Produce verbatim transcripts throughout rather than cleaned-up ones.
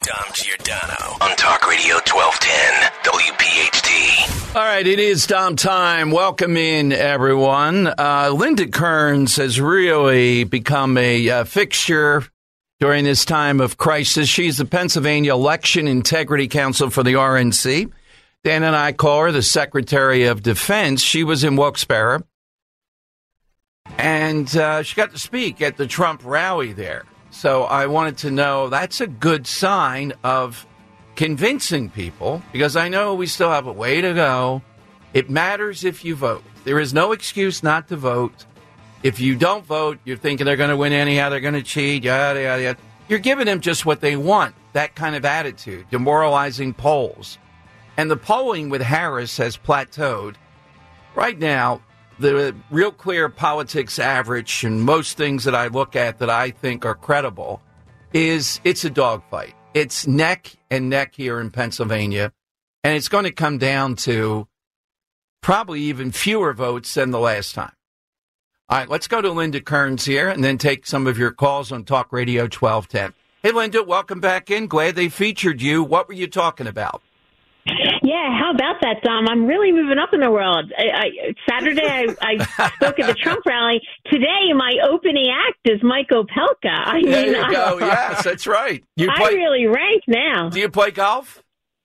Dom Giordano on Talk Radio twelve ten W P H T. All right, it is Dom time. Welcome in, everyone. Uh, Linda Kearns has really become a uh, fixture during this time of crisis. She's the Pennsylvania Election Integrity Counsel for the R N C. Dan and I call her the Secretary of Defense. She was in Wilkes-Barre, and uh, she got to speak at the Trump rally there. So I wanted to know, that's a good sign of convincing people, because I know we still have a way to go. It matters if you vote. There is no excuse not to vote. If you don't vote, you're thinking they're going to win anyhow, they're going to cheat, yada, yada, yada. You're giving them just what they want, that kind of attitude, demoralizing polls. And the polling with Harris has plateaued. Right now, the Real Clear Politics average and most things that I look at that I think are credible is it's a dogfight. It's neck and neck here in Pennsylvania, and it's going to come down to probably even fewer votes than the last time. All right, let's go to Linda Kearns here and then take some of your calls on Talk Radio twelve ten. Hey, Linda, welcome back in. Glad they featured you. What were you talking about? Yeah, how about that, Dom? I'm really moving up in the world. I, I, Saturday, I, I spoke at the Trump rally. Today, my opening act is Mike Opelka. I mean, there you I, go. Yes, that's right. You I play, really rank now. Do you play golf?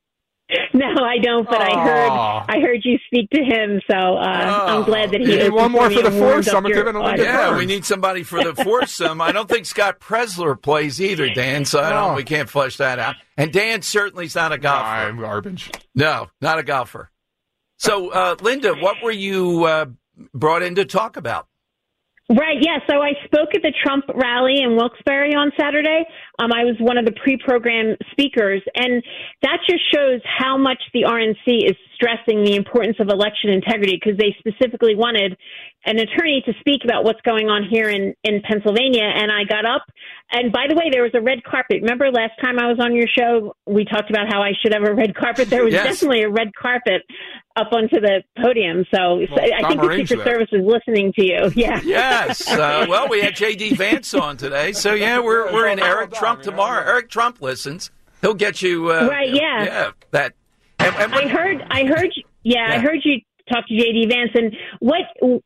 No, I don't. But Aww. I heard I heard you speak to him, so uh, oh. I'm glad that he. You need one more for the foursome. Yeah, we need somebody for the foursome. I don't think Scott Presler plays either, Dan. So I don't. No. We can't flush that out. And Dan certainly is not a golfer. I'm garbage. No, not a golfer. So, uh, Linda, what were you uh, brought in to talk about? Right, yeah. So I spoke at the Trump rally in Wilkes-Barre on Saturday. Um, I was one of the pre-program speakers, and that just shows how much the R N C is stressing the importance of election integrity, because they specifically wanted an attorney to speak about what's going on here in, in Pennsylvania. And I got up, and by the way, there was a red carpet. Remember last time I was on your show, we talked about how I should have a red carpet. There was yes. definitely a red carpet up onto the podium. So, well, so I think the Secret that. Service is listening to you. Yeah. Yes. Uh, well, we had J D Vance on today. So, yeah, we're we're in Eric Trump tomorrow. Eric Trump listens. He'll get you. Uh, right, yeah. Yeah, that. And, and I heard, I heard, yeah, yeah, I heard you talk to J D Vance. And what,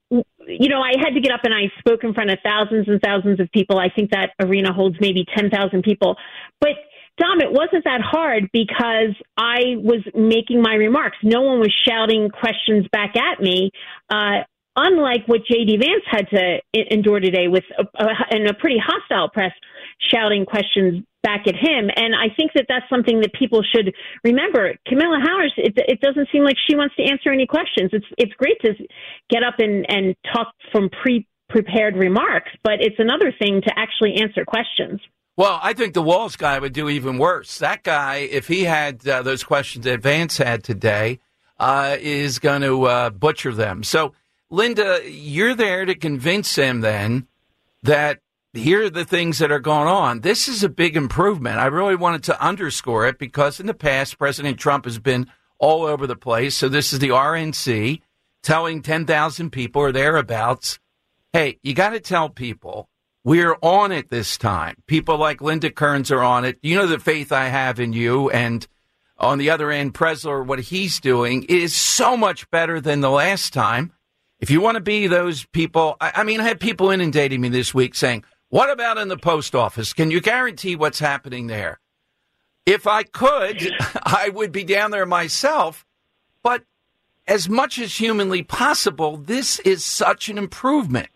you know, I had to get up and I spoke in front of thousands and thousands of people. I think that arena holds maybe ten thousand people. But Dom, it wasn't that hard because I was making my remarks. No one was shouting questions back at me, uh, unlike what J D Vance had to endure today with a, a, and a pretty hostile press shouting questions back at him. And I think that that's something that people should remember. Kamala Harris, it, it doesn't seem like she wants to answer any questions. It's it's great to get up and, and talk from pre-prepared remarks, but it's another thing to actually answer questions. Well, I think the Walls guy would do even worse. That guy, if he had uh, those questions that Vance had today, uh, is going to uh, butcher them. So, Linda, you're there to convince him then that here are the things that are going on. This is a big improvement. I really wanted to underscore it because in the past, President Trump has been all over the place. So this is the R N C telling ten thousand people or thereabouts, hey, you got to tell people we're on it this time. People like Linda Kearns are on it. You know the faith I have in you. And on the other end, Presler, what he's doing is so much better than the last time. If you want to be those people, I, I mean, I had people inundating me this week saying, what about in the post office? Can you guarantee what's happening there? If I could, I would be down there myself. But as much as humanly possible, this is such an improvement.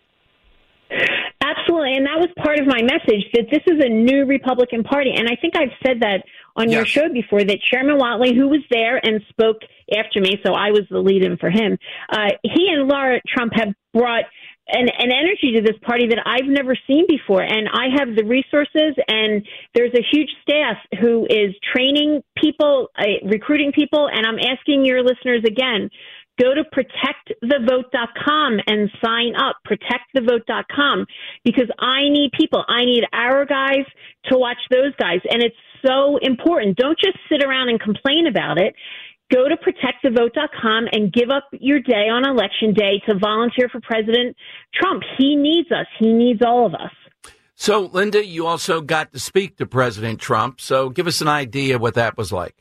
Absolutely. And that was part of my message, that this is a new Republican Party. And I think I've said that on yes. your show before, that Chairman Whatley, who was there and spoke after me, so I was the lead-in for him, uh, he and Laura Trump have brought an, an energy to this party that I've never seen before. And I have the resources, and there's a huge staff who is training people, uh, recruiting people, and I'm asking your listeners again, go to protect the vote dot com and sign up, protect the vote dot com, because I need people. I need our guys to watch those guys. And it's so important. Don't just sit around and complain about it. Go to protect the vote dot com and give up your day on election day to volunteer for President Trump. He needs us. He needs all of us. So, Linda, you also got to speak to President Trump. So give us an idea what that was like.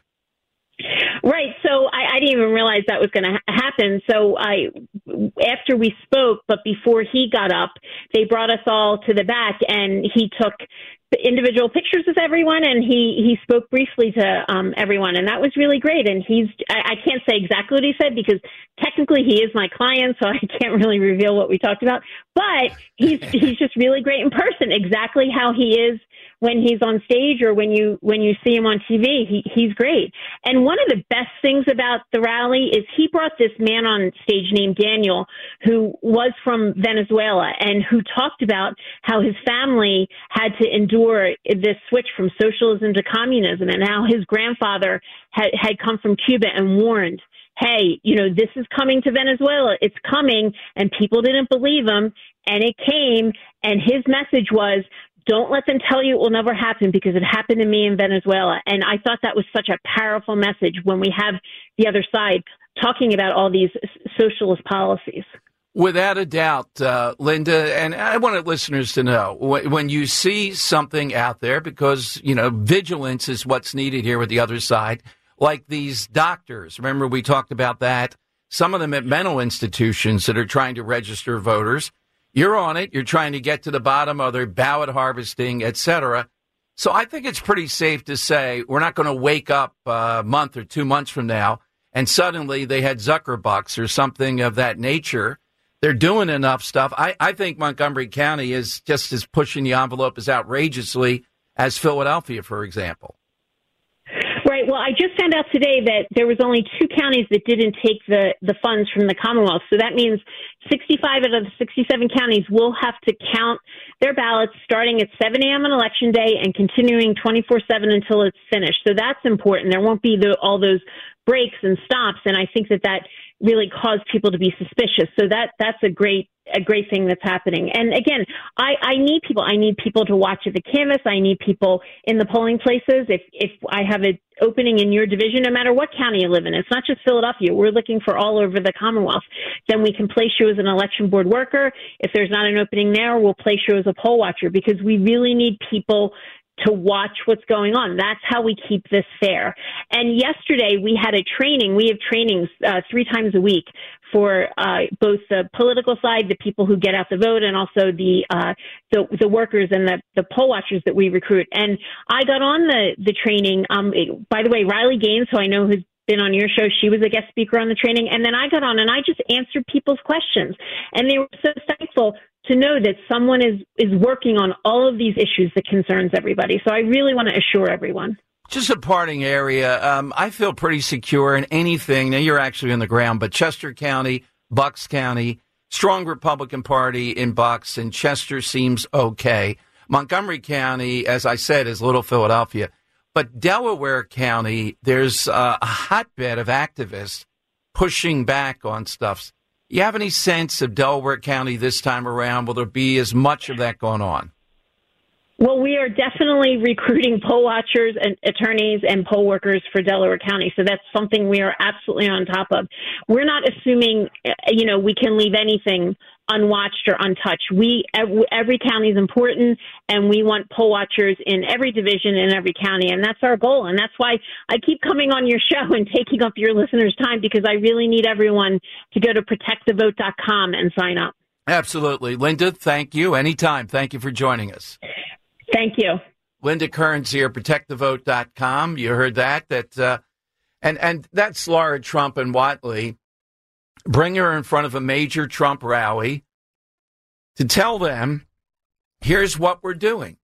Right. So I, I didn't even realize that was going to ha- happen. So I, after we spoke, but before he got up, they brought us all to the back, and he took individual pictures with everyone, and he, he spoke briefly to um, everyone, and that was really great. And he's, I, I can't say exactly what he said because technically he is my client, so I can't really reveal what we talked about, but he's, he's just really great in person, exactly how he is when he's on stage or when you when you see him on T V. He, he's great. And one of the best things about the rally is he brought this man on stage named Daniel, who was from Venezuela and who talked about how his family had to endure this switch from socialism to communism, and how his grandfather had, had come from Cuba and warned, hey, you know, this is coming to Venezuela. It's coming. And people didn't believe him. And it came. And his message was, don't let them tell you it will never happen, because it happened to me in Venezuela. And I thought that was such a powerful message when we have the other side talking about all these socialist policies. Without a doubt, uh, Linda, and I wanted listeners to know, when you see something out there, because, you know, vigilance is what's needed here with the other side, like these doctors. Remember, we talked about that. Some of them at mental institutions that are trying to register voters. You're on it. You're trying to get to the bottom of their ballot harvesting, et cetera. So I think it's pretty safe to say we're not going to wake up a month or two months from now and suddenly they had Zuckerbucks or something of that nature. They're doing enough stuff. I, I think Montgomery County is just as pushing the envelope as outrageously as Philadelphia, for example. Right. Well, I just found out today that there was only two counties that didn't take the, the funds from the Commonwealth. So that means sixty-five out of the sixty-seven counties will have to count their ballots starting at seven a.m. on Election Day and continuing twenty-four seven until it's finished. So that's important. There won't be the, all those breaks and stops. And I think that that really caused people to be suspicious. So that that's a great a great thing that's happening. And again, I, I need people. I need people to watch at the canvas. I need people in the polling places. If if I have an opening in your division, no matter what county you live in, it's not just Philadelphia. We're looking for all over the Commonwealth. Then we can place you as an election board worker. If there's not an opening there, we'll place you as a poll watcher, because we really need people to watch what's going on. That's how we keep this fair. And yesterday we had a training. We have trainings uh, three times a week for uh, both the political side, the people who get out the vote, and also the uh, the, the workers and the, the poll watchers that we recruit. And I got on the, the training. Um, it, by the way, Riley Gaines, who I know who's been on your show, she was a guest speaker on the training. And then I got on and I just answered people's questions. And they were so thankful to know that someone is, is working on all of these issues that concerns everybody. So I really want to assure everyone. Just a parting area. Um, I feel pretty secure in anything. Now, you're actually on the ground, but Chester County, Bucks County, strong Republican Party in Bucks, and Chester seems okay. Montgomery County, as I said, is Little Philadelphia. But Delaware County, there's uh, a hotbed of activists pushing back on stuff. You have any sense of Delaware County this time around? Will there be as much of that going on? Well, we are definitely recruiting poll watchers and attorneys and poll workers for Delaware County. So that's something we are absolutely on top of. We're not assuming, you know, we can leave anything unwatched or untouched. We, every county is important, and we want poll watchers in every division in every county. And that's our goal. And that's why I keep coming on your show and taking up your listeners' time, because I really need everyone to go to protect the vote dot com and sign up. Absolutely. Linda, thank you. Anytime. Thank you for joining us. Thank you. Linda Kearns here, protect the vote dot com. You heard that. That uh, and, and that's Laura Trump and Whatley. Bring her in front of a major Trump rally to tell them, here's what we're doing.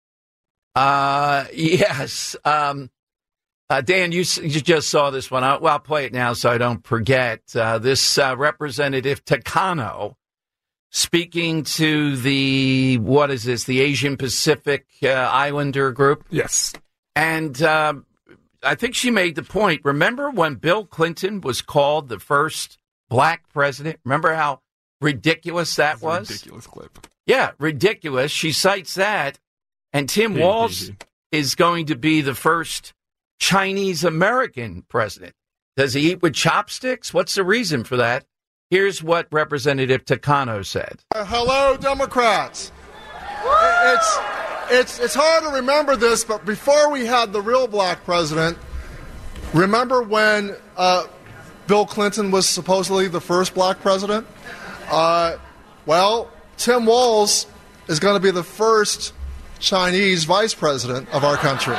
Uh, yes. Um, uh, Dan, you, you just saw this one. I'll, well, I'll play it now so I don't forget. Uh, this uh, Representative Takano, speaking to the, what is this, the Asian Pacific uh, Islander group? Yes. And uh, I think she made the point. Remember when Bill Clinton was called the first black president? Remember how ridiculous that was? Ridiculous clip. Yeah, ridiculous. She cites that. And Tim Hey, Walz hey, hey. is going to be the first Chinese-American president. Does he eat with chopsticks? What's the reason for that? Here's what Representative Takano said. Uh, hello, Democrats. It's, it's, it's hard to remember this, but before we had the real black president, remember when uh, Bill Clinton was supposedly the first black president? Uh, well, Tim Walz is going to be the first Chinese vice president of our country.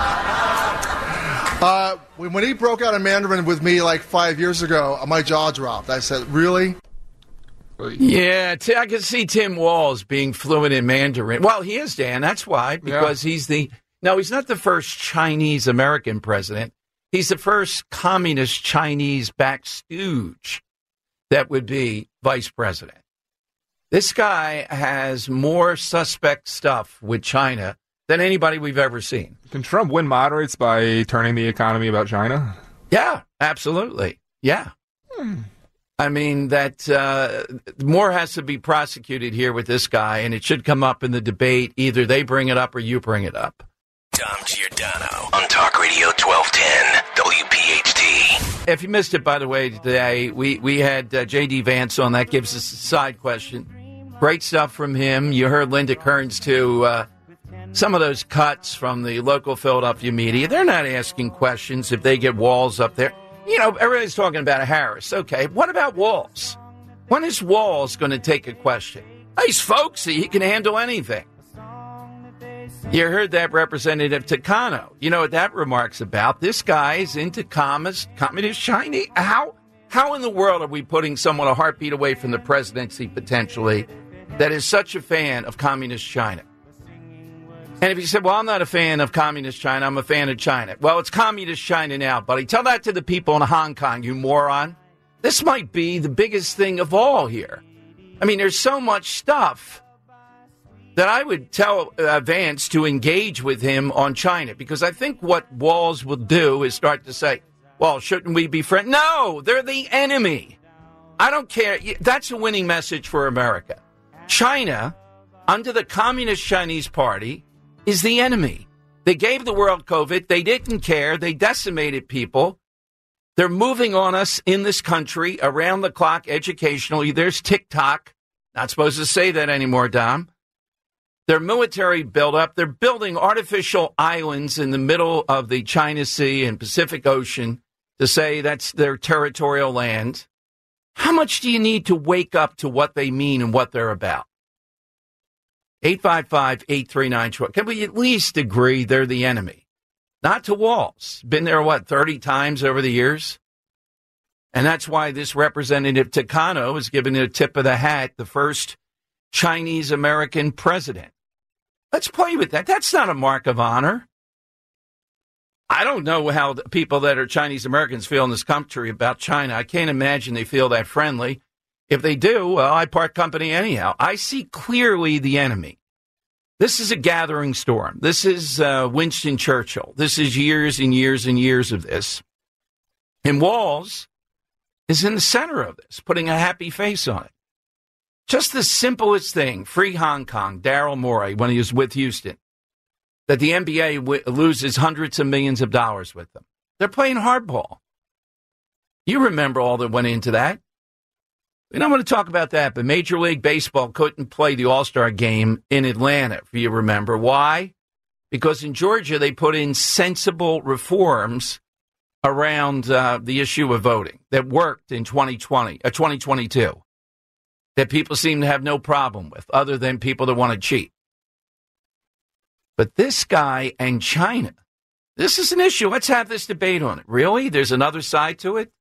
Uh, when he broke out in Mandarin with me like five years ago, my jaw dropped. I said, really? Yeah, t- I can see Tim Walz being fluent in Mandarin. Well, he is, Dan. That's why, because yeah. he's the... No, he's not the first Chinese-American president. He's the first communist Chinese-backed stooge that would be vice president. This guy has more suspect stuff with China than anybody we've ever seen. Can Trump win moderates by turning the economy about China? Yeah, absolutely. Yeah. Hmm. I mean, that uh, more has to be prosecuted here with this guy, and it should come up in the debate. Either they bring it up or you bring it up. Dom Giordano on Talk Radio twelve ten W P H T. If you missed it, by the way, today, we, we had uh, J D Vance on. That gives us a side question. Great stuff from him. You heard Linda Kearns, too. Uh, some of those cuts from the local Philadelphia media, they're not asking questions if they get Walz up there. You know, everybody's talking about Harris. Okay, what about Walz? When is Walz going to take a question? He's folksy. He can handle anything. You heard that Representative Takano. You know what that remark's about? This guy is into communist, communist Chinese. How, how in the world are we putting someone a heartbeat away from the presidency, potentially, that is such a fan of communist China? And if you said, well, I'm not a fan of communist China, I'm a fan of China. Well, it's communist China now, buddy. Tell that to the people in Hong Kong, you moron. This might be the biggest thing of all here. I mean, there's so much stuff that I would tell uh, Vance to engage with him on China, because I think what Walz will do is start to say, well, shouldn't we be friends? No, they're the enemy. I don't care. That's a winning message for America. China, under the Communist Chinese Party, is the enemy. They gave the world COVID. They didn't care. They decimated people. They're moving on us in this country around the clock educationally. There's TikTok. Not supposed to say that anymore, Dom. Their military buildup. They're building artificial islands in the middle of the China Sea and Pacific Ocean to say that's their territorial land. How much do you need to wake up to what they mean and what they're about? eight five five, eight three nine, one two. Can we at least agree they're the enemy? Not to Walz. Been there, what, thirty times over the years? And that's why this Representative Takano is given a tip of the hat, the first Chinese-American president. Let's play with that. That's not a mark of honor. I don't know how the people that are Chinese-Americans feel in this country about China. I can't imagine they feel that friendly. If they do, well, I part company anyhow. I see clearly the enemy. This is a gathering storm. This is uh, Winston Churchill. This is years and years and years of this. And Walz is in the center of this, putting a happy face on it. Just the simplest thing, free Hong Kong, Daryl Morey, when he was with Houston, that the N B A w- loses hundreds of millions of dollars with them. They're playing hardball. You remember all that went into that. We don't want to talk about that, but Major League Baseball couldn't play the All-Star game in Atlanta, if you remember. Why? Because in Georgia, they put in sensible reforms around uh, the issue of voting that worked in twenty twenty, uh, twenty twenty-two, that people seem to have no problem with, other than people that want to cheat. But this guy and China, this is an issue. Let's have this debate on it. Really? There's another side to it?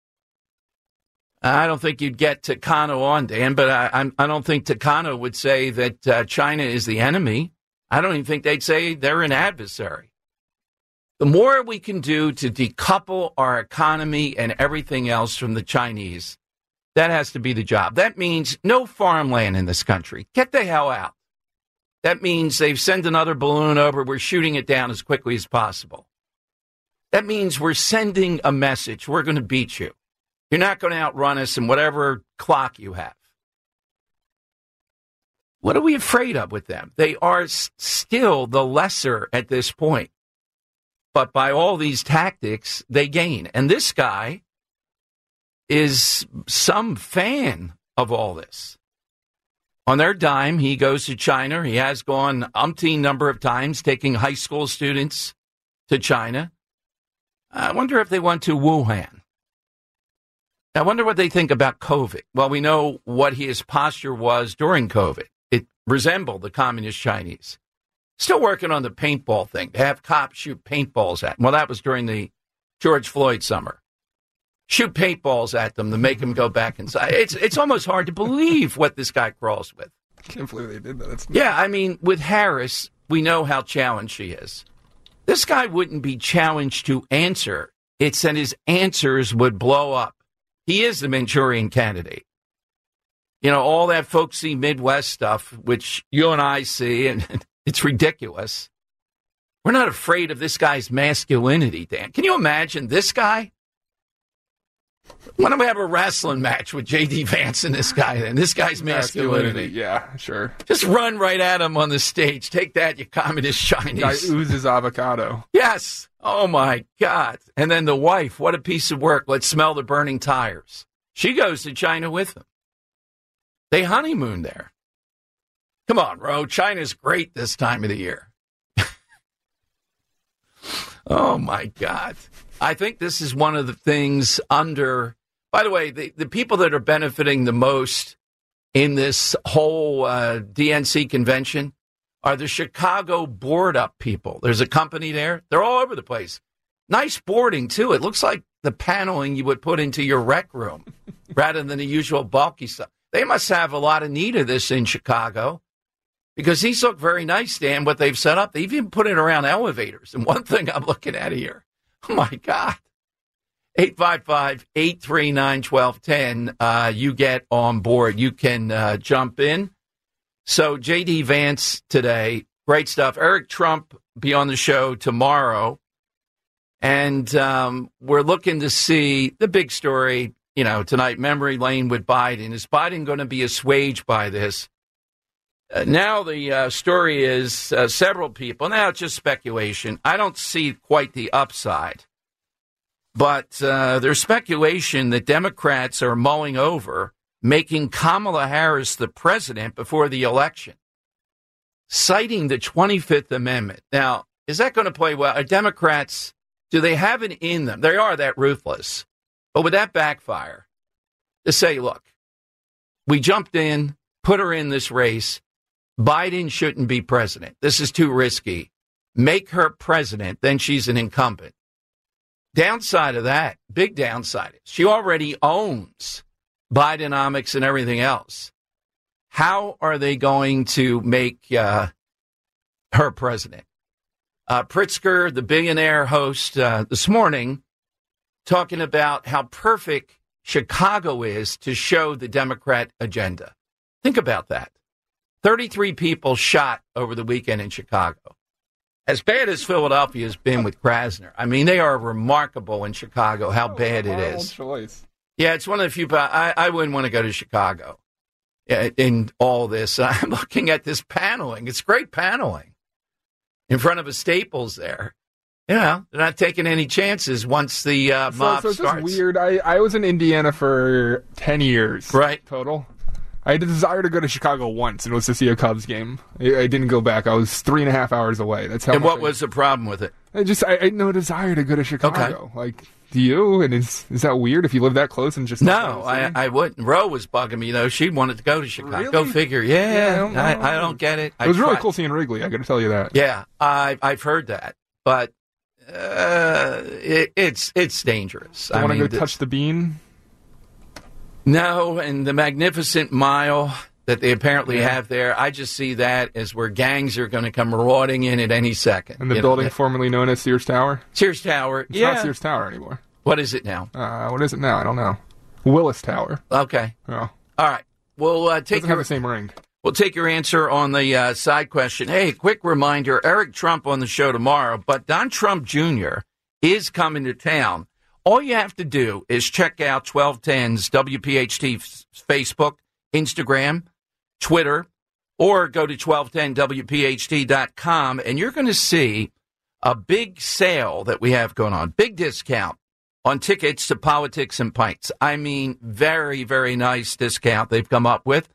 I don't think you'd get Takano on, Dan, but I, I don't think Takano would say that uh, China is the enemy. I don't even think they'd say they're an adversary. The more we can do to decouple our economy and everything else from the Chinese, that has to be the job. That means no farmland in this country. Get the hell out. That means they've sent another balloon over. We're shooting it down as quickly as possible. That means we're sending a message. We're going to beat you. You're not going to outrun us in whatever clock you have. What are we afraid of with them? They are s- still the lesser at this point. But by all these tactics, they gain. And this guy is some fan of all this. On their dime, he goes to China. He has gone umpteen number of times, taking high school students to China. I wonder if they went to Wuhan. I wonder what they think about COVID. Well, we know what his posture was during COVID. It resembled the communist Chinese. Still working on the paintball thing. To have cops shoot paintballs at him. Well, that was during the George Floyd summer. Shoot paintballs at them to make them go back inside. It's it's almost hard to believe what this guy crawls with. I can't believe they did that. That's yeah, I mean, with Harris, we know how challenged she is. This guy wouldn't be challenged to answer. It's that his answers would blow up. He is the Manchurian candidate. You know, all that folksy Midwest stuff, which you and I see, and it's ridiculous. We're not afraid of this guy's masculinity, Dan. Can you imagine this guy? Why don't we have a wrestling match with J D. Vance and this guy and this guy's masculinity? masculinity? Yeah, sure. Just run right at him on the stage. Take that, you communist Chinese. Guy oozes avocado. Yes. Oh, my God. And then the wife, what a piece of work. Let's smell the burning tires. She goes to China with him. They honeymoon there. Come on, Ro. China's great this time of the year. Oh, my God. I think this is one of the things under, by the way, the, the people that are benefiting the most in this whole uh, D N C convention are the Chicago board up people. There's a company there. They're all over the place. Nice boarding, too. It looks like the paneling you would put into your rec room rather than the usual bulky stuff. They must have a lot of need of this in Chicago because these look very nice, Dan, what they've set up. They've even put it around elevators. And one thing I'm looking at here, oh, my God. eight five five, eight three nine, one two one zero. Uh, you get on board. You can uh, jump in. So J D. Vance today, great stuff. Eric Trump be on the show tomorrow. And um, we're looking to see the big story, you know, tonight, memory lane with Biden. Is Biden going to be assuaged by this? Uh, now the uh, story is uh, several people. Now it's just speculation. I don't see quite the upside. But uh, there's speculation that Democrats are mulling over making Kamala Harris the president before the election, citing the twenty-fifth Amendment. Now, is that going to play well? Are Democrats, do they have it in them? They are that ruthless. But would that backfire? To say, look, we jumped in, put her in this race. Biden shouldn't be president. This is too risky. Make her president, then she's an incumbent. Downside of that, big downside is she already owns Bidenomics and everything else. How are they going to make uh, her president? Uh, Pritzker, the billionaire host, uh, this morning, talking about how perfect Chicago is to show the Democrat agenda. Think about that. thirty-three people shot over the weekend in Chicago. As bad as Philadelphia has been with Krasner, I mean, they are remarkable in Chicago how bad it is. Choice. Yeah, it's one of the few. I, I wouldn't want to go to Chicago in all this. I'm looking at this paneling. It's great paneling in front of a Staples there. You know, they're not taking any chances once the uh, mob so, so starts. It's just weird. I, I was in Indiana for ten years. Right. Total. I had a desire to go to Chicago once, and it was to see a Cubs game. I, I didn't go back. I was three and a half hours away. That's how. And what I, was the problem with it? I just I, I had no desire to go to Chicago. Okay. Like, do you? And is is that weird if you live that close and just no? I I wouldn't. Roe was bugging me though. She wanted to go to Chicago. Really? Go figure. Yeah, yeah I, don't I, I don't get it. It was I really tried. cool seeing Wrigley. I got to tell you that. Yeah, I I've heard that, but uh, it, it's it's dangerous. I want to go the, touch the bean. No, and the Magnificent Mile that they apparently yeah. have there, I just see that as where gangs are going to come marauding in at any second. And the building know, formerly known as Sears Tower? Sears Tower, it's yeah. not Sears Tower anymore. What is it now? Uh, what is it now? I don't know. Willis Tower. Okay. Oh. All right. We'll uh, take Doesn't your, have the same ring. We'll take your answer on the uh, side question. Hey, quick reminder, Eric Trump on the show tomorrow, but Don Trump Junior is coming to town. All you have to do is check out twelve ten's W P H T Facebook, Instagram, Twitter, or go to twelve ten W P H T dot com, and you're going to see a big sale that we have going on. Big discount on tickets to Politics and Pints. I mean, very, very nice discount they've come up with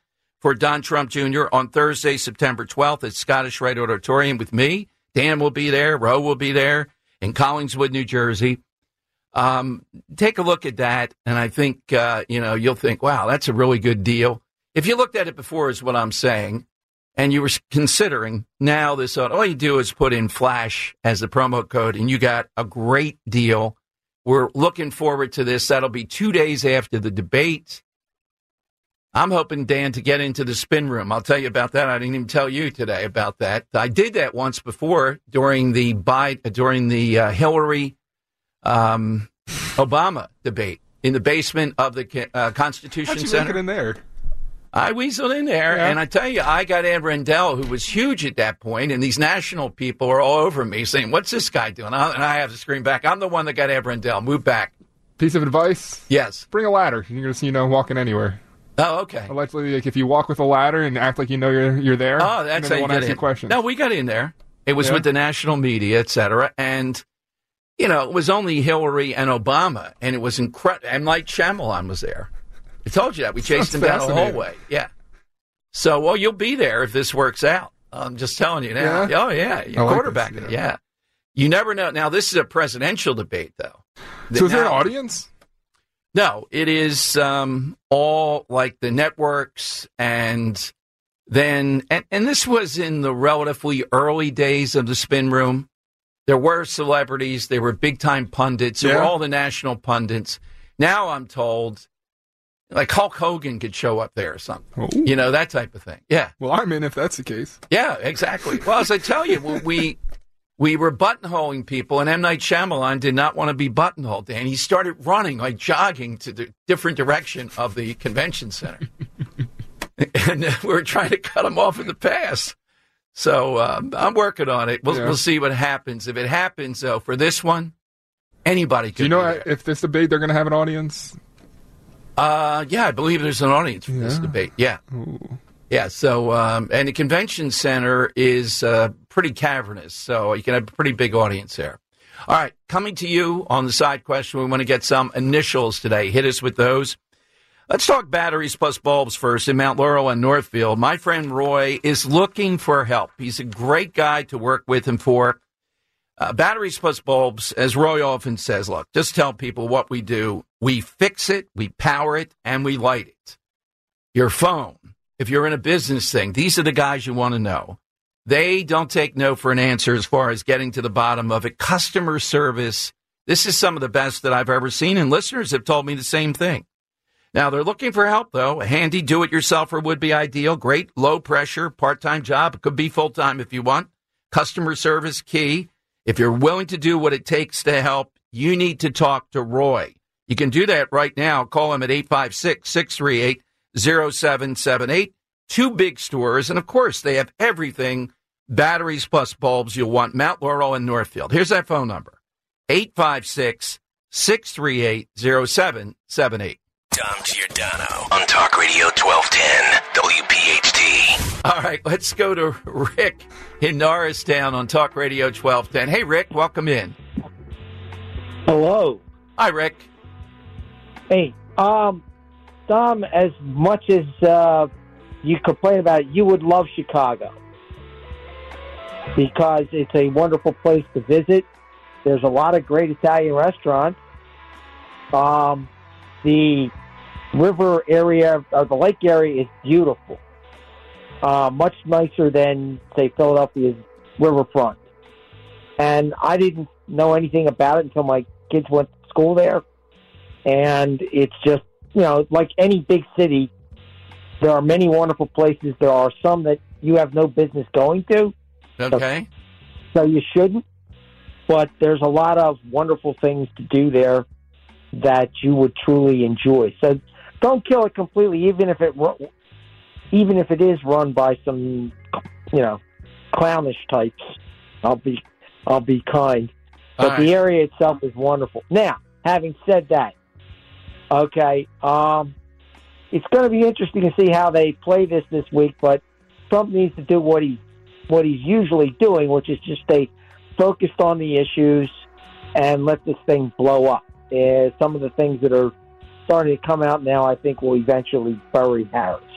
for Don Trump Junior on Thursday, September twelfth at Scottish Rite Auditorium with me. Dan will be there. Roe will be there in Collingswood, New Jersey. Um, take a look at that, and I think, uh, you know, you'll think, wow, that's a really good deal. If you looked at it before is what I'm saying, and you were considering now this, all you do is put in FLASH as the promo code, and you got a great deal. We're looking forward to this. That'll be two days after the debate. I'm hoping, Dan, to get into the spin room. I'll tell you about that. I didn't even tell you today about that. I did that once before during the Biden, during the uh, Hillary um, Obama debate in the basement of the uh, Constitution How'd you Center. Make it in there? I weaseled in there, yeah. And I tell you, I got Ed Rendell, who was huge at that point, and these national people are all over me saying, what's this guy doing? And I have to scream back, I'm the one that got Ed Rendell. Move back. Piece of advice? Yes. Bring a ladder. You're going to see, you know, walking anywhere. Oh, okay. Allegedly, like if you walk with a ladder and act like you know you're you're there. Oh, that's how you get in. Questions. No, we got in there. It was yeah. with the national media, et cetera. And, you know, it was only Hillary and Obama, and it was incredible. M. Night Shyamalan was there. I told you that. We chased him down the hallway. Yeah. So, well, you'll be there if this works out. I'm just telling you now. Yeah? Oh, yeah. You're quarterbacking it. Yeah. You never know. Now, this is a presidential debate, though. So is there an audience? No, it is um, all like the networks and then, and, and this was in the relatively early days of the spin room. There were celebrities. They were big-time pundits. There yeah. were all the national pundits. Now I'm told, like Hulk Hogan could show up there or something. Oh. You know, that type of thing. Yeah. Well, I'm in if that's the case. Yeah, exactly. Well, as I tell you, we... We were buttonholing people, and M. Night Shyamalan did not want to be buttonholed. And he started running, like jogging to the different direction of the convention center. And we were trying to cut him off in the pass. So um, I'm working on it. We'll, yeah. we'll see what happens. If it happens, though, for this one, anybody could. Do you know be there. If this debate, they're going to have an audience? Uh, yeah, I believe there's an audience for yeah. this debate. Yeah. Ooh. Yeah, so, um, and the convention center is uh, pretty cavernous, so you can have a pretty big audience there. All right, coming to you on the side question, we want to get some initials today. Hit us with those. Let's talk batteries plus bulbs first in Mount Laurel and Northfield. My friend Roy is looking for help. He's a great guy to work with and for. Uh, batteries plus bulbs, as Roy often says, look, just tell people what we do. We fix it, we power it, and we light it. Your phone. If you're in a business thing, these are the guys you want to know. They don't take no for an answer as far as getting to the bottom of it. Customer service, this is some of the best that I've ever seen, and listeners have told me the same thing. Now, they're looking for help, though. A handy do-it-yourselfer would be ideal. Great low-pressure part-time job. It could be full-time if you want. Customer service key. If you're willing to do what it takes to help, you need to talk to Roy. You can do that right now. Call him at eight five six, six three eight, zero seven seven eight. Two big stores, and of course, they have everything, batteries plus bulbs you'll want, Mount Laurel and Northfield. Here's that phone number, eight five six, six three eight, zero seven seven eight. Dom Giordano on Talk Radio twelve ten, W P H T. All right, let's go to Rick in Norristown on Talk Radio twelve ten. Hey, Rick, welcome in. Hello. Hi, Rick. Hey, um... Dom, as much as uh, you complain about it, you would love Chicago because it's a wonderful place to visit. There's a lot of great Italian restaurants. Um, the river area, or the lake area, is beautiful. Uh, much nicer than, say, Philadelphia's riverfront. And I didn't know anything about it until my kids went to school there. And it's just, you know, like any big city, there are many wonderful places. There are some that you have no business going to. Okay. So, so you shouldn't. But there's a lot of wonderful things to do there that you would truly enjoy. So don't kill it completely, even if it even if it is run by some, you know, clownish types. I'll be I'll be kind. But right. The area itself is wonderful. Now, having said that, okay, um, it's going to be interesting to see how they play this this week, but Trump needs to do what he what he's usually doing, which is just stay focused on the issues and let this thing blow up. Uh, some of the things that are starting to come out now, I think, will eventually bury Harris.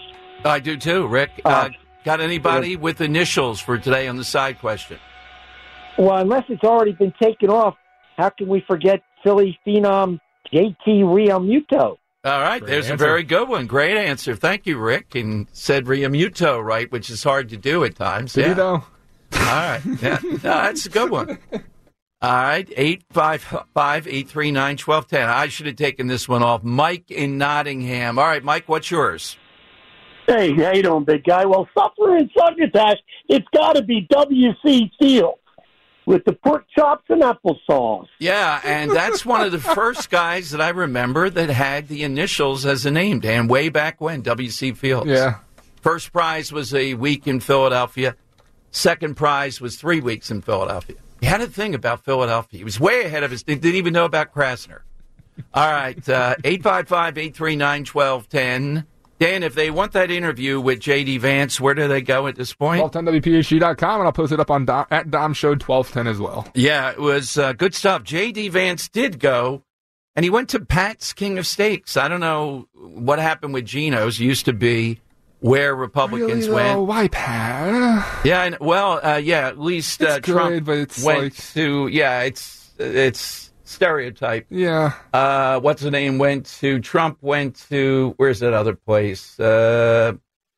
I do too, Rick. Uh, Uh, got anybody with initials for today on the side question? Well, unless it's already been taken off, how can we forget Philly phenom J T Realmuto? All right, Great there's answer. a very good one. Great answer. Thank you, Rick. And said Realmuto, right, which is hard to do at times. Did yeah. he, though? All right. Yeah. No, that's a good one. All right, eight five five, eight three nine, one two one zero. I should have taken this one off. Mike in Nottingham. All right, Mike, what's yours? Hey, how you doing, big guy? Well, suffering succotash, it's got to be W C Fields with the pork chops and applesauce. Yeah, and that's one of the first guys that I remember that had the initials as a name, Dan, way back when, W C Fields. Yeah. First prize was a week in Philadelphia. Second prize was three weeks in Philadelphia. He had a thing about Philadelphia. He was way ahead of his thing. Didn't even know about Krasner. All right, uh, eight five five, eight three nine, one two one zero. Dan, if they want that interview with J D Vance, where do they go at this point? twelve ten W P H T dot com, and I'll post it up on Dom, at Dom Show twelve ten as well. Yeah, it was uh, good stuff. J D Vance did go, and he went to Pat's King of Steaks. I don't know what happened with Geno's. Used to be where Republicans really, went. though? Why, Pat? Yeah, and, well, uh, yeah, at least uh, It's good, Trump but it's went like- to, yeah, it's it's stereotype. Yeah. Uh, what's the name? Went to, Trump went to, where's that other place? Uh,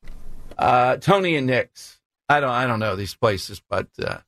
uh, Tony and Nick's. I don't, I don't know these places, but, uh,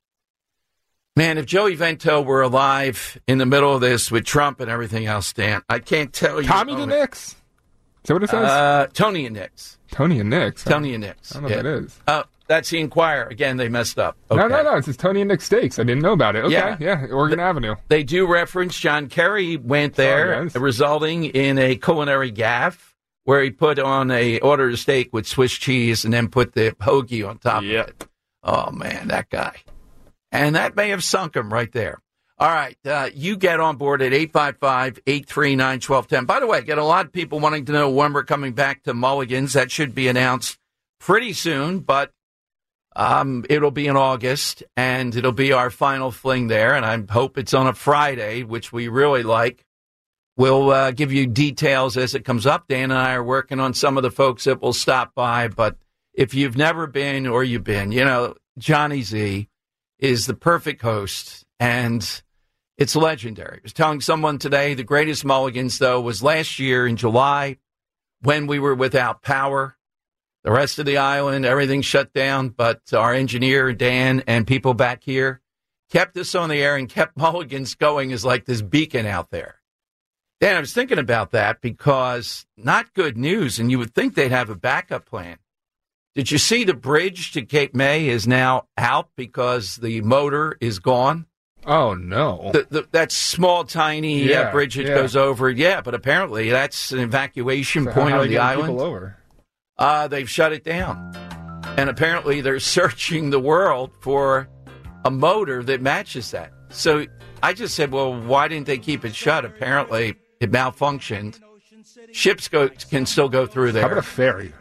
man, if Joey Vento were alive in the middle of this with Trump and everything else, Dan, I can't tell you. Tommy oh, the Knicks. Is that what it says? Uh, Tony and Nick's. Tony and Nick's. Tony and Nick's. I don't know yeah. what that is. Uh, that's the Inquirer. Again, they messed up. Okay. No, no, no. It says Tony and Nick Steaks. I didn't know about it. Okay. Yeah. Yeah. Oregon Avenue. They do reference John Kerry went there, Oh, yes. resulting in a culinary gaffe where he put on a ordered a steak with Swiss cheese and then put the hoagie on top Yep. of it. Oh, man, that guy. And that may have sunk him right there. All right, uh, you get on board at eight five five, eight three nine, one two one zero. By the way, I get a lot of people wanting to know when we're coming back to Mulligan's. That should be announced pretty soon, but um, it'll be in August, and it'll be our final fling there, and I hope it's on a Friday, which we really like. We'll uh, give you details as it comes up. Dan and I are working on some of the folks that will stop by, but if you've never been or you've been, you know, Johnny Z is the perfect host, and it's legendary. I was telling someone today the greatest Mulligan's, though, was last year in July when we were without power. The rest of the island, everything shut down, but our engineer, Dan, and people back here kept us on the air and kept Mulligan's going as like this beacon out there. Dan, I was thinking about that because not good news, and you would think they'd have a backup plan. Did you see the bridge to Cape May is now out because the motor is gone? Oh, no. The, the, that small, tiny Yeah, uh, bridge that yeah. goes over, yeah, but apparently that's an evacuation So point how are on they the getting island. people over? Uh, they've shut it down. And apparently they're searching the world for a motor that matches that. So I just said, well, why didn't they keep it shut? Apparently it malfunctioned. Ships go, can still go through there. How about a ferry?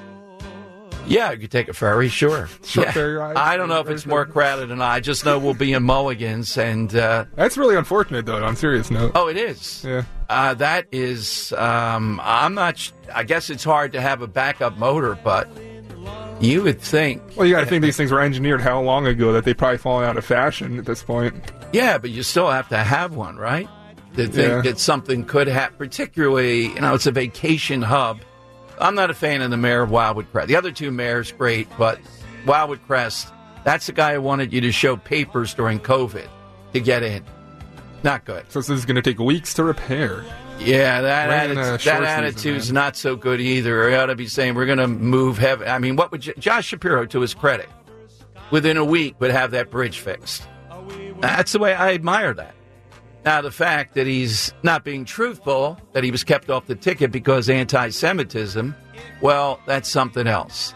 Yeah, you could take a ferry, sure. Short Yeah. ferry ride? I don't know if it's more crowded or not. I just know we'll be in Mulligan's. And, uh, That's really unfortunate, though, on a serious note. oh, it is. Yeah. Uh, that is, um, I'm not, sh- I guess it's hard to have a backup motor, but you would think. Well, you got to think these things were engineered how long ago that they've probably fallen out of fashion at this point. Yeah, but you still have to have one, right? To think Yeah. that something could happen, particularly, you know, it's a vacation hub. I'm not a fan of the mayor of Wildwood Crest. The other two mayors, great, but Wildwood Crest, that's the guy who wanted you to show papers during COVID to get in. Not good. So this is going to take weeks to repair. Yeah, that, We're in, atti- uh, that short season, attitude's man. not so good either. I ought to be saying we're going to move heavy. I mean, what would J- Josh Shapiro, to his credit, within a week would have that bridge fixed. That's the way I admire that. Now, the fact that he's not being truthful, that he was kept off the ticket because anti-Semitism, well, that's something else.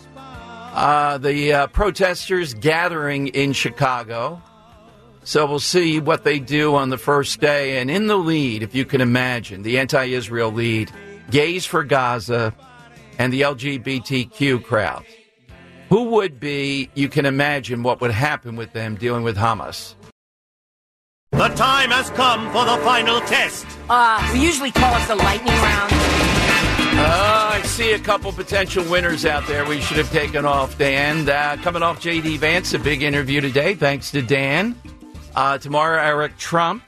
Uh, the uh, protesters gathering in Chicago. So we'll see what they do on the first day. And in the lead, if you can imagine, the anti-Israel lead, Gays for Gaza, and the L G B T Q crowd. Who would be, you can imagine what would happen with them dealing with Hamas. The time has come for the final test. Uh, we usually call it the lightning round. Uh, I see a couple potential winners out there we should have taken off, Dan. Uh, coming off J D. Vance, a big interview today, thanks to Dan. Uh, tomorrow, Eric Trump.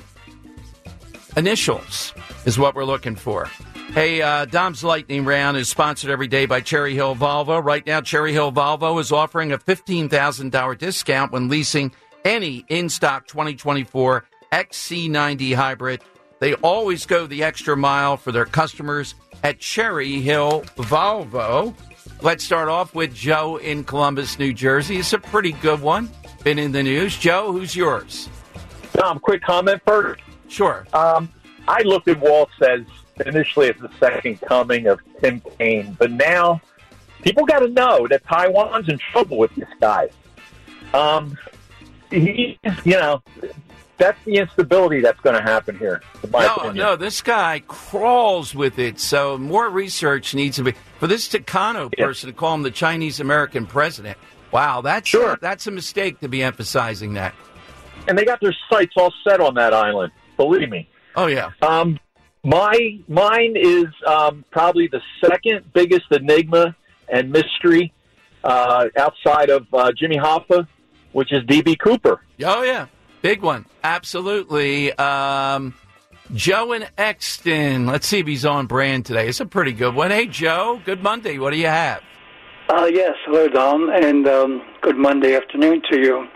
Initials is what we're looking for. Hey, uh, Dom's Lightning Round is sponsored every day by Cherry Hill Volvo. Right now, Cherry Hill Volvo is offering a fifteen thousand dollars discount when leasing any in-stock twenty twenty-four X C ninety hybrid. They always go the extra mile for their customers at Cherry Hill Volvo. Let's start off with Joe in Columbus, New Jersey. It's a pretty good one. Been in the news. Joe, who's yours? Tom, quick comment first. Sure. Um, I looked at Waltz as initially as the second coming of Tim Kaine, but now people got to know that Taiwan's in trouble with this guy. Um, he, you know, that's the instability that's going to happen here, in my no, opinion. no, this guy crawls with it, so more research needs to be. For this Takano Yeah. person to call him the Chinese-American president, wow, that's, Sure. a, that's a mistake to be emphasizing that. And they got their sights all set on that island, believe me. Oh, yeah. Um, my mine is um, probably the second biggest enigma and mystery uh, outside of uh, Jimmy Hoffa, which is D B. Cooper. Oh, yeah. Big one. Absolutely. Um, Joe in Exton. Let's see if he's on brand today. It's a pretty good one. Hey, Joe. Good Monday. What do you have? Uh, yes. Hello, Dom, and um, good Monday afternoon to you.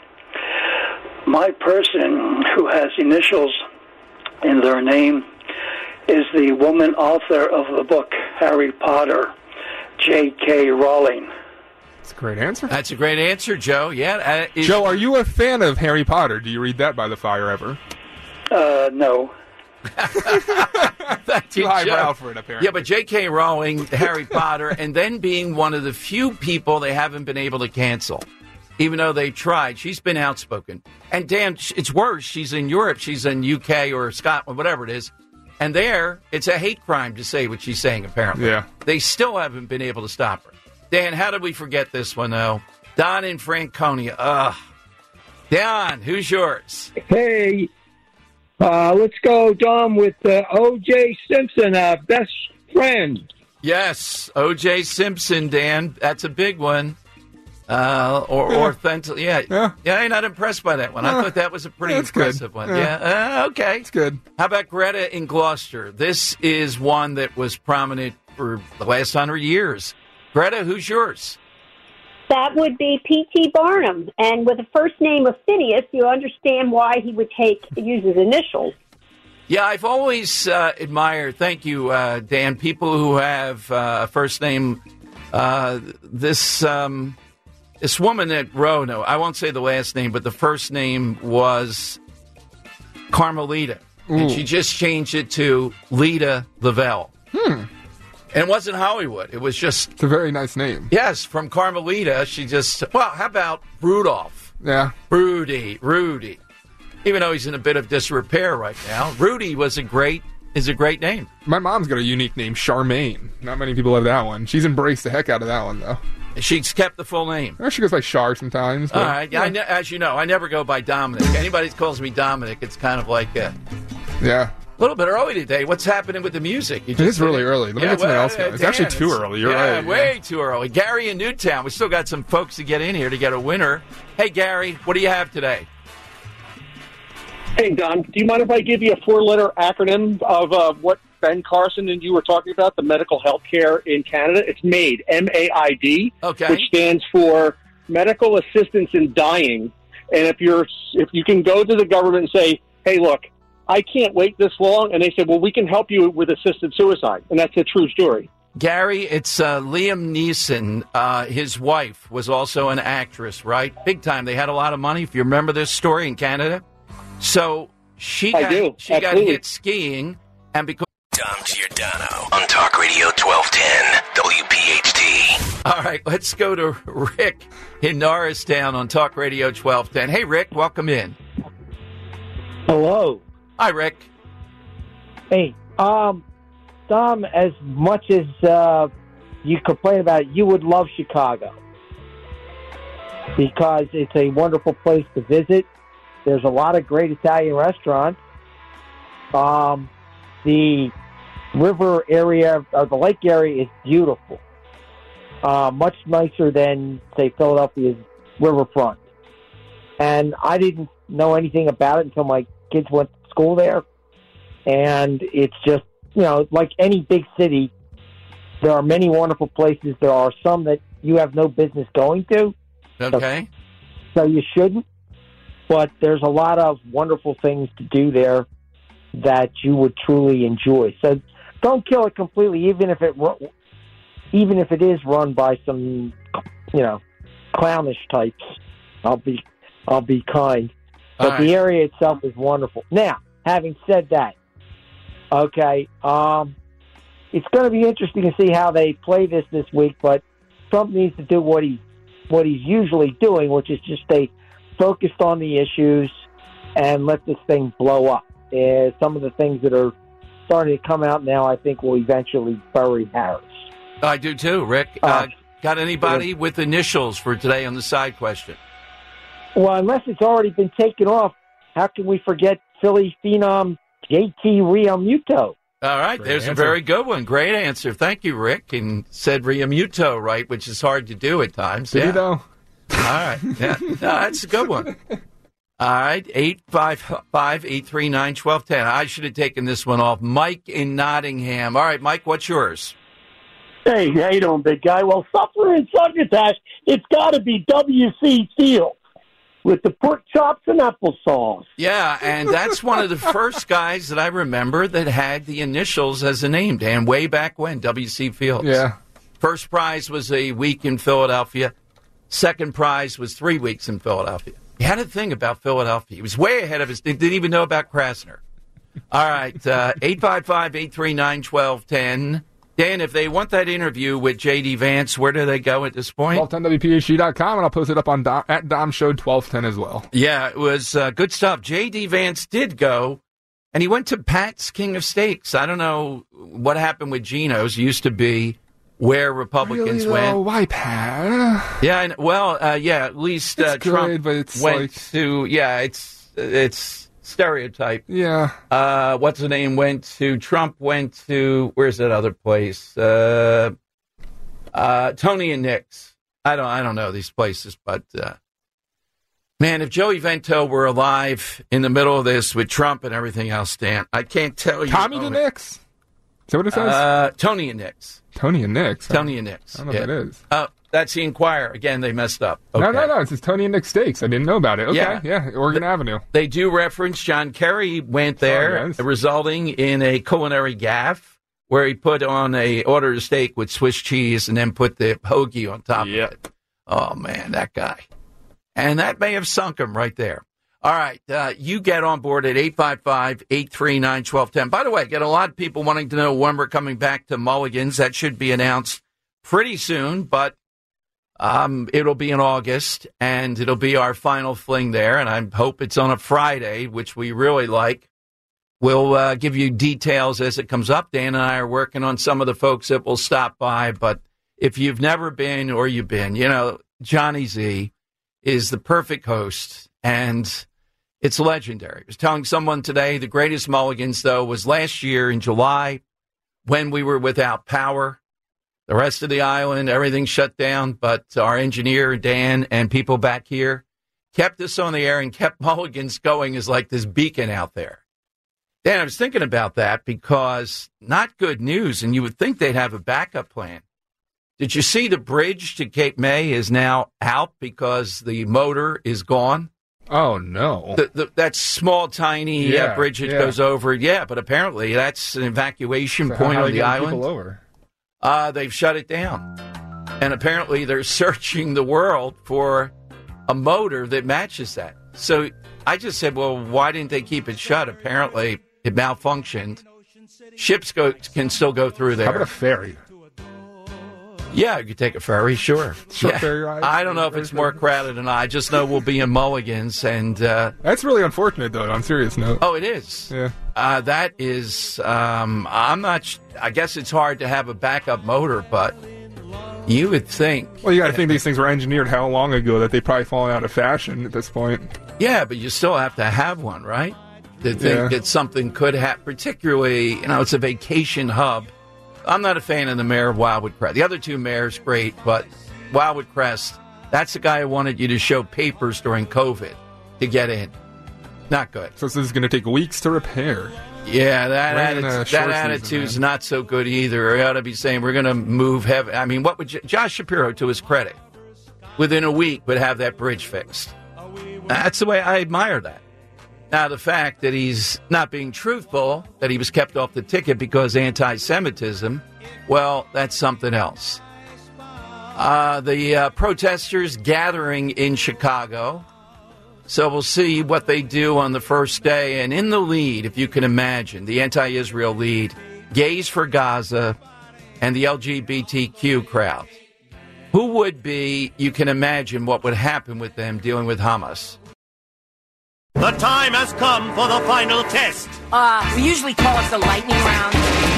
My person who has initials in their name is the woman author of the book Harry Potter, J K. Rowling. That's a great answer. That's a great answer, Joe. Yeah. Uh, is, Joe, are you a fan of Harry Potter? Do you read that by the fire ever? Uh, no. Thank you, Too highbrow Joe. for it, apparently. Yeah, but J K. Rowling, Harry Potter, and then being one of the few people they haven't been able to cancel, even though they tried. She's been outspoken. And Dan, it's worse. She's in Europe. She's in U K or Scotland, whatever it is. And there, it's a hate crime to say what she's saying, apparently. Yeah. They still haven't been able to stop her. Dan, how did we forget this one, though? Don in Franconia. Ugh. Don, who's yours? Hey, uh, let's go, Dom, with uh, O J. Simpson, uh, best friend. Yes, O J. Simpson, Dan. That's a big one. Uh, or, Yeah. or authentic, yeah. Yeah. yeah, I'm not impressed by that one. I Yeah. thought that was a pretty That's good. impressive one. Yeah. Yeah, uh, okay. It's good. How about Greta in Gloucester? This is one that was prominent for the last hundred years. Greta, who's yours? That would be P T. Barnum. And with the first name of Phineas, you understand why he would take use his initials. Yeah, I've always uh, admired, thank you, uh, Dan, people who have uh, a first name. Uh, this um, this woman at Roe, no, I won't say the last name, but the first name was Carmelita. And Ooh. she just changed it to Lita Lavelle. Hmm. And it wasn't Hollywood. It was just, It's a very nice name. yes, from Carmelita, she just, well, how about Rudolph? Yeah. Rudy, Rudy. Even though he's in a bit of disrepair right now, Rudy was a great, is a great name. My mom's got a unique name, Charmaine. Not many people have that one. She's embraced the heck out of that one, though. She's kept the full name. Or she goes by Char sometimes. But, All right. I ne- as you know, I never go by Dominic. Anybody that calls me Dominic, it's kind of like a Yeah. little bit early today. What's happening with the music? You It is really early. Let me get something else going. It's actually too early. You're yeah, right. way too early. Gary in Newtown. We still got some folks to get in here to get a winner. Hey, Gary, what do you have today? Hey, Don, do you mind if I give you a four-letter acronym of uh, what Ben Carson and you were talking about, the medical health care in Canada? It's MAID, M A I D, Okay. which stands for Medical Assistance in Dying. And if you're, if you can go to the government and say, hey, look, I can't wait this long, and they say, well, we can help you with assisted suicide. And that's a true story. Gary, it's uh, Liam Neeson. Uh, his wife was also an actress, right? Big time. They had a lot of money, if you remember this story, in Canada. So she I got, do. she got Absolutely. hit skiing, and because... Dom Giordano on Talk Radio twelve ten W P H T. All right, let's go to Rick in Norristown on Talk Radio twelve ten. Hey, Rick, welcome in. Hello. Hi, Rick. Hey, um, Dom, as much as uh, you complain about it, you would love Chicago because it's a wonderful place to visit. There's a lot of great Italian restaurants. Um, the river area, or the lake area, is beautiful. Uh, much nicer than, say, Philadelphia's riverfront. And I didn't know anything about it until my kids went to school there. And it's just, you know, like any big city, there are many wonderful places. There are some that you have no business going to. Okay. So, so you shouldn't. But there's a lot of wonderful things to do there that you would truly enjoy. So don't kill it completely, even if it even if it is run by some, you know, clownish types. I'll be I'll be kind. But right. The area itself is wonderful. Now, having said that, okay, um, it's going to be interesting to see how they play this this week. But Trump needs to do what he what he's usually doing, which is just stay focused on the issues and let this thing blow up. Uh, some of the things that are starting to come out now, I think, will eventually bury Harris. I do too, Rick. Uh, uh, got anybody yeah. with initials for today on the side question? Well, unless it's already been taken off, how can we forget Philly phenom J T Realmuto? All right, Great there's answer. a very good one. Great answer. Thank you, Rick. And said Realmuto, right, which is hard to do at times. Did yeah. he, though? All right. Yeah. No, that's a good one. All right, eight five five, eight three nine, one two one zero. I should have taken this one off. Mike in Nottingham. All right, Mike, what's yours? Hey, how you doing, big guy? Well, suffering succotash, it's got to be W C Fields with the pork chops and applesauce. Yeah, and that's one of the first guys that I remember that had the initials as a name, Dan, way back when, W C Fields. Yeah. First prize was a week in Philadelphia. Second prize was three weeks in Philadelphia. He had a thing about Philadelphia. He was way ahead of his. He didn't even know about Krasner. All right, uh, eight five five, eight three nine, one two one zero. Dan, if they want that interview with J D. Vance, where do they go at this point? twelve ten W P H D dot com, and I'll post it up on Dom, at Dom Show twelve ten as well. Yeah, it was uh, good stuff. J D. Vance did go, and he went to Pat's King of Steaks. I don't know what happened with Geno's. It used to be where Republicans really, went. though? Why, Pat? Yeah, I, well, uh, yeah, at least uh, It's good, Trump but it's went like... to, yeah, it's it's stereotype. Yeah. Uh, what's the name? Went to, Trump went to, where's that other place? Uh, uh, Tony and Nick's. I don't, I don't know these places, but, uh, man, if Joey Vento were alive in the middle of this with Trump and everything else, Dan, I can't tell you. Tommy oh, and Nick's? Is that what it says? Uh, Tony and Nick's. Tony and Nick's. Tony and Nick's. I don't know yeah. what that is. Uh, that's the Inquirer. Again, they messed up. Okay. No, no, no. It says Tony and Nick's Steaks. I didn't know about it. Okay. Yeah. Yeah. Oregon the, Avenue. They do reference John Kerry went there, oh, yes. resulting in a culinary gaffe where he put on a ordered a steak with Swiss cheese and then put the hoagie on top yep. of it. Oh, man, that guy. And that may have sunk him right there. All right, uh, you get on board at eight five five, eight three nine, one two one zero. By the way, get a lot of people wanting to know when we're coming back to Mulligan's. That should be announced pretty soon, but um, it'll be in August, and it'll be our final fling there, and I hope it's on a Friday, which we really like. We'll uh, give you details as it comes up. Dan and I are working on some of the folks that will stop by, but if you've never been or you've been, you know, Johnny Z is the perfect host, and it's legendary. I was telling someone today the greatest Mulligan's, though, was last year in July when we were without power. The rest of the island, everything shut down, but our engineer, Dan, and people back here kept us on the air and kept Mulligan's going as like this beacon out there. Dan, I was thinking about that because not good news, and you would think they'd have a backup plan. Did you see the bridge to Cape May is now out because the motor is gone? Oh, no. The, the, that small, tiny yeah, uh, bridge that yeah. goes over. Yeah, but apparently that's an evacuation so point how on the getting island. People over? Uh, they've shut it down. And apparently they're searching the world for a motor that matches that. So I just said, well, why didn't they keep it shut? Apparently it malfunctioned. Ships go, can still go through there. How about a ferry? Yeah, you could take a ferry, sure. Short yeah. ferry ride? I don't know if it's more crowded or not. I just know we'll be in Mulligan's. and uh, That's really unfortunate, though, on a serious note. Oh, it is. Yeah. Uh, that is, um, I'm not, sh- I guess it's hard to have a backup motor, but you would think. Well, you got to think these things were engineered how long ago that they probably fallen out of fashion at this point. Yeah, but you still have to have one, right? to think Yeah. that something could happen, particularly, you know, it's a vacation hub. I'm not a fan of the mayor of Wildwood Crest. The other two mayors, great, but Wildwood Crest, that's the guy who wanted you to show papers during COVID to get in. Not good. So this is going to take weeks to repair. Yeah, that, Right in atti- a that short season, attitude's man. not so good either. We ought to be saying we're going to move heavy. I mean, what would J- Josh Shapiro, to his credit, within a week would have that bridge fixed. That's the way I admire that. Now, the fact that he's not being truthful, that he was kept off the ticket because anti-Semitism, well, that's something else. Uh, the uh, protesters gathering in Chicago. So we'll see what they do on the first day. And in the lead, if you can imagine, the anti-Israel lead, Gays for Gaza, and the L G B T Q crowd. Who would be, you can imagine what would happen with them dealing with Hamas. The time has come for the final test. Uh, we usually call it the lightning round.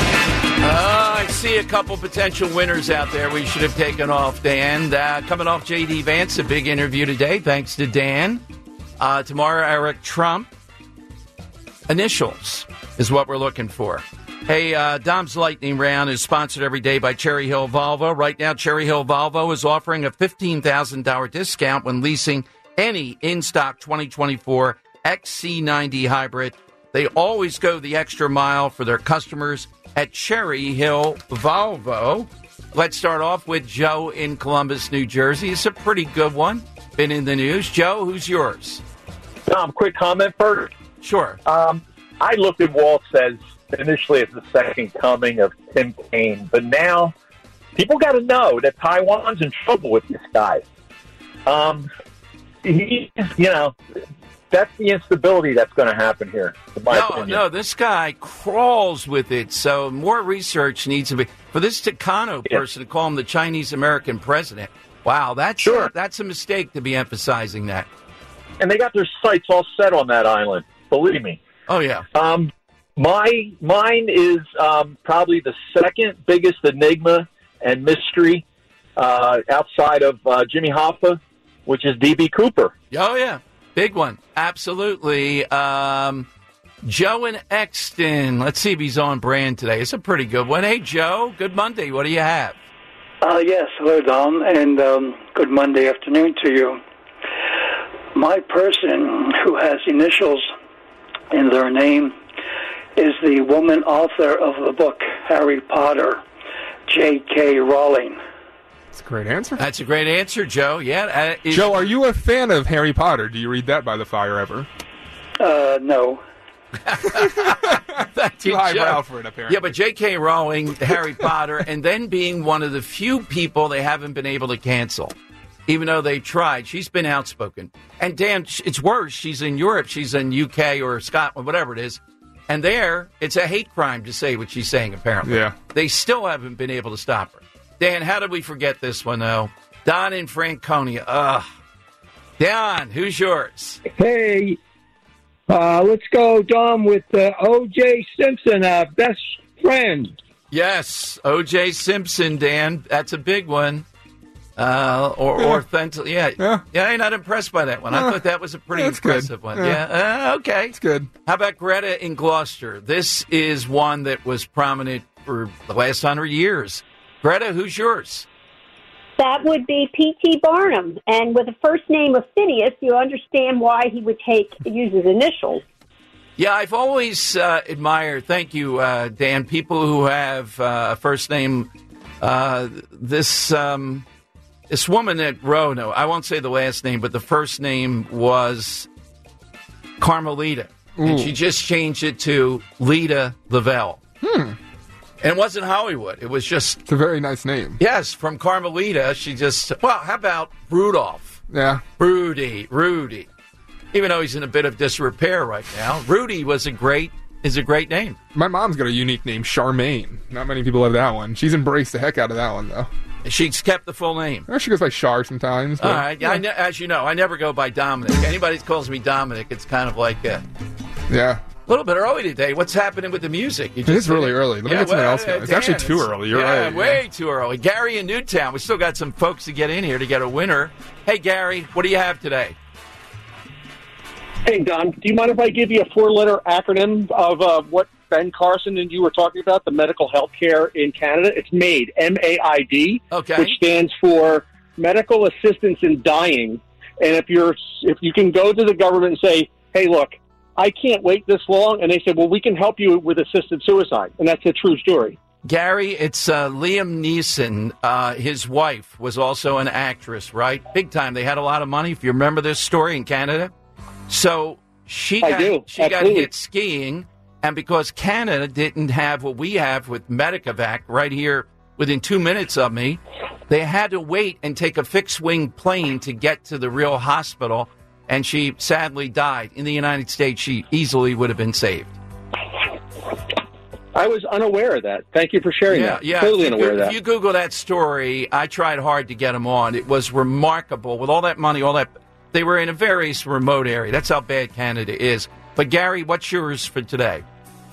Uh, I see a couple potential winners out there we should have taken off, Dan. Uh, coming off J D. Vance, a big interview today, thanks to Dan. Uh, tomorrow, Eric Trump. Initials is what we're looking for. Hey, uh, Dom's Lightning Round is sponsored every day by Cherry Hill Volvo. Right now, Cherry Hill Volvo is offering a fifteen thousand dollars discount when leasing any in-stock twenty twenty-four X C ninety hybrid. They always go the extra mile for their customers at Cherry Hill Volvo. Let's start off with Joe in Columbus, New Jersey. It's a pretty good one. Been in the news. Joe, who's yours? Tom, quick comment first. Sure. Um, I looked at Waltz as initially as the second coming of Tim Kaine, but now people got to know that Taiwan's in trouble with this guy. Um, he, you know, that's the instability that's going to happen here. In my No, opinion. no, this guy crawls with it. So more research needs to be for this Takano person to call him the Chinese American president. Wow, that's Sure. that's a mistake to be emphasizing that. And they got their sights all set on that island. Believe me. Oh yeah. Um, my mine is um, probably the second biggest enigma and mystery uh, outside of uh, Jimmy Hoffa, which is D B. Cooper. Oh yeah, big one. Absolutely. Um, Joe in Exton. Let's see if he's on brand today. It's a pretty good one. Hey Joe, good Monday. What do you have? Uh, yes, hello, Dom, and um, good Monday afternoon to you. My person who has initials in their name is the woman author of the book Harry Potter, J K. Rowling. That's a great answer. That's a great answer, Joe. Yeah. Uh, is- Joe, are you a fan of Harry Potter? Do you read that by the fire ever? Uh, no. Thank Too you, highbrow Joe. for it, apparently. Yeah, but J K. Rowling, Harry Potter, and then being one of the few people they haven't been able to cancel, even though they tried. She's been outspoken. And Dan, it's worse. She's in Europe. She's in U K or Scotland, whatever it is. And there, it's a hate crime to say what she's saying, apparently. Yeah. They still haven't been able to stop her. Dan, how did we forget this one, though? Don in Franconia. Ugh. Don, who's yours? Hey, uh, let's go, Dom, with uh, O J. Simpson, uh, best friend. Yes, O J. Simpson, Dan. That's a big one. Uh, or, Yeah. or Fent- yeah. Yeah. yeah, I'm not impressed by that one. I Yeah. thought that was a pretty That's good. impressive one. Yeah. Yeah, uh, okay. It's good. How about Greta in Gloucester? This is one that was prominent for the last hundred years. Greta, who's yours? That would be P T. Barnum. And with the first name of Phineas, you understand why he would take use his initials. Yeah, I've always uh, admired, thank you, uh, Dan, people who have uh, a first name. Uh, this um, this woman that wrote, no, I won't say the last name, but the first name was Carmelita. And Ooh. she just changed it to Lita Lavelle. Hmm. And it wasn't Hollywood. It was just, It's a very nice name. yes, from Carmelita, she just, well, how about Rudolph? Yeah. Rudy, Rudy. Even though he's in a bit of disrepair right now, Rudy was a great is a great name. My mom's got a unique name, Charmaine. Not many people have that one. She's embraced the heck out of that one, though. She's kept the full name. Or she goes by Char sometimes. All but- right. Yeah, I ne- as you know, I never go by Dominic. Anybody that calls me Dominic, it's kind of like a Yeah. little bit early today. What's happening with the music? You It is said really early. Let me get something else going. It's actually too early. You're yeah, right. way too early. Gary in Newtown. We still got some folks to get in here to get a winner. Hey, Gary, what do you have today? Hey, Don, do you mind if I give you a four-letter acronym of uh, what Ben Carson and you were talking about, the medical health care in Canada? It's MAID, M A I D, okay. which stands for Medical Assistance in Dying. And if you're, if you can go to the government and say, hey, look, I can't wait this long, and they say, well, we can help you with assisted suicide, and that's a true story. Gary, it's uh, Liam Neeson. Uh, his wife was also an actress, right? Big time. They had a lot of money, if you remember this story in Canada. So she I got, do. she got Absolutely. hit skiing, and because Canada didn't have what we have with Medicovac right here within two minutes of me, they had to wait and take a fixed-wing plane to get to the real hospital, and she sadly died. In the United States, she easily would have been saved. I was unaware of that. Thank you for sharing Yeah, that. yeah. Totally if you, unaware of that. If you Google that story, I tried hard to get them on. It was remarkable. With all that money, all that, they were in a very remote area. That's how bad Canada is. But, Gary, what's yours for today?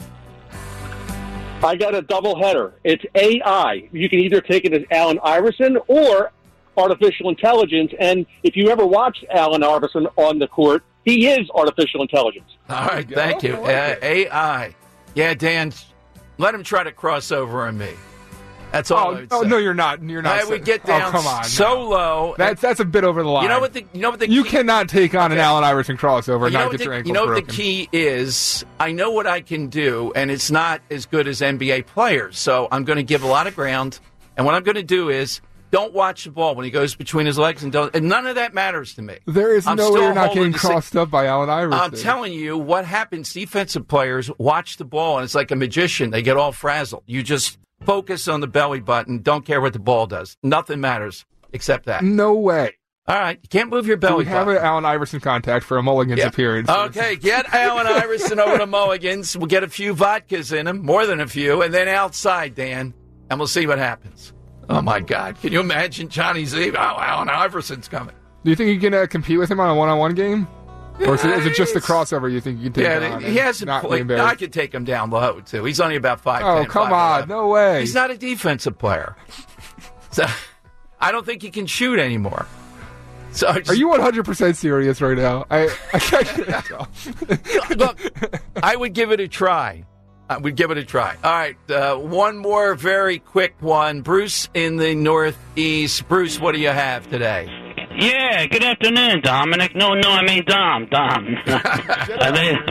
I got a double header. It's A I. You can either take it as Allen Iverson or artificial intelligence. And if you ever watched Allen Iverson on the court, he is artificial intelligence. All right, thank you. Uh, A I. Yeah, Dan, let him try to cross over on me. That's all. Oh, I would oh say. no, you're not. You're not. I would get down oh, come on, so no. low. That's that's a bit over the line. You know what the you know what the you key, cannot take on Okay. an Allen Iverson crossover and you know not what get the, your ankle You know broken. what the key is? I know what I can do, and it's not as good as N B A players. So I'm going to give a lot of ground, and what I'm going to do is don't watch the ball when he goes between his legs, and don't. And none of that matters to me. There is I'm no way still you're not holding getting the sa- crossed up by Allen Iverson. I'm telling you what happens. Defensive players watch the ball, and it's like a magician. They get all frazzled. You just focus on the belly button. Don't care what the ball does. Nothing matters except that. No way. All right. You can't move your Do belly we have button. an Allen Iverson contact for a Mulligan's Yeah. appearance. Okay, get Allen Iverson over to Mulligan's. We'll get a few vodkas in him, more than a few, and then outside, Dan, and we'll see what happens. Oh, my God. Can you imagine Johnny Z? Oh, Allen Iverson's coming. Do you think you can uh, compete with him on a one-on-one game? Or is it, is it just the crossover you think you can take Yeah, on? he hasn't not be played. embarrassed? I could take him down low, too. He's only about five. Oh, come on. No way. He's not a defensive player. So I don't think he can shoot anymore. So I just, Are you one hundred percent serious right now? I, I can't tell. Look, I would give it a try. I would give it a try. All right, uh, one more very quick one. Bruce in the Northeast. Bruce, what do you have today? Yeah, good afternoon, Dominic. No, no, I mean Dom. Dom. I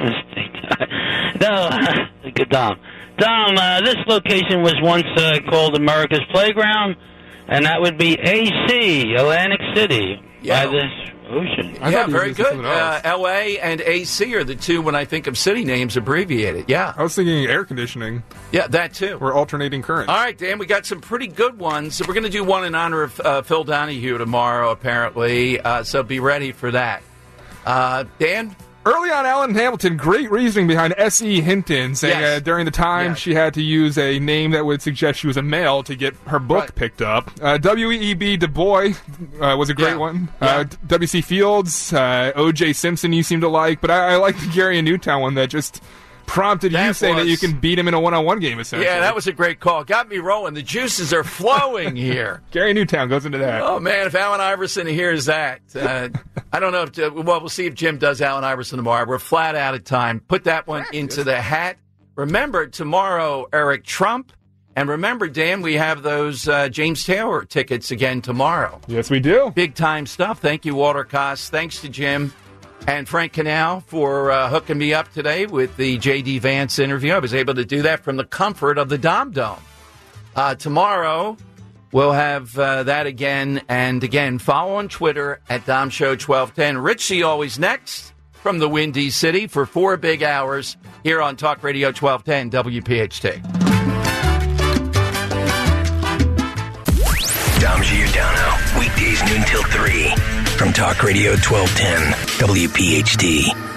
made- no, good Dom. Dom, uh, this location was once uh, called America's Playground, and that would be A C, Atlantic City, Yeah. by the ocean. Yeah, very good. Uh, L A and A C are the two, when I think of city names, abbreviated. Yeah. I was thinking air conditioning. Yeah, that too. We're alternating currents. All right, Dan, we got some pretty good ones. We're going to do one in honor of uh, Phil Donahue tomorrow, apparently, uh, so be ready for that. Uh, Dan? Early on, Alan Hamilton, great reasoning behind S E. Hinton, saying Yes. uh, during the time Yes. she had to use a name that would suggest she was a male to get her book Right. picked up. Uh, W E B Du Bois uh, was a great Yeah. one. Yeah. Uh, W C Fields, uh, O J Simpson you seem to like, but I, I like the Gary and Newtown one that just prompted you That saying that was- you can beat him in a one-on-one game, essentially. Yeah, that was a great call. Got me rolling. The juices are flowing here. Gary Newtown goes into that. Oh, man, if Allen Iverson hears that, uh, I don't know if, uh, well, we'll see if Jim does Allen Iverson tomorrow. We're flat out of time. Put that one into the hat. Remember, tomorrow, Eric Trump. And remember, Dan, we have those uh, James Taylor tickets again tomorrow. Yes, we do. Big time stuff. Thank you, Walter Koss. Thanks to Jim and Frank Canal for uh, hooking me up today with the J D. Vance interview. I was able to do that from the comfort of the Dom Dome. Uh, tomorrow, we'll have uh, that again. And again, follow on Twitter at Dom Show twelve ten. Richie always next from the Windy City for four big hours here on Talk Radio twelve ten W P H T. Dom Giordano, weekdays noon till three from Talk Radio twelve ten W P H T.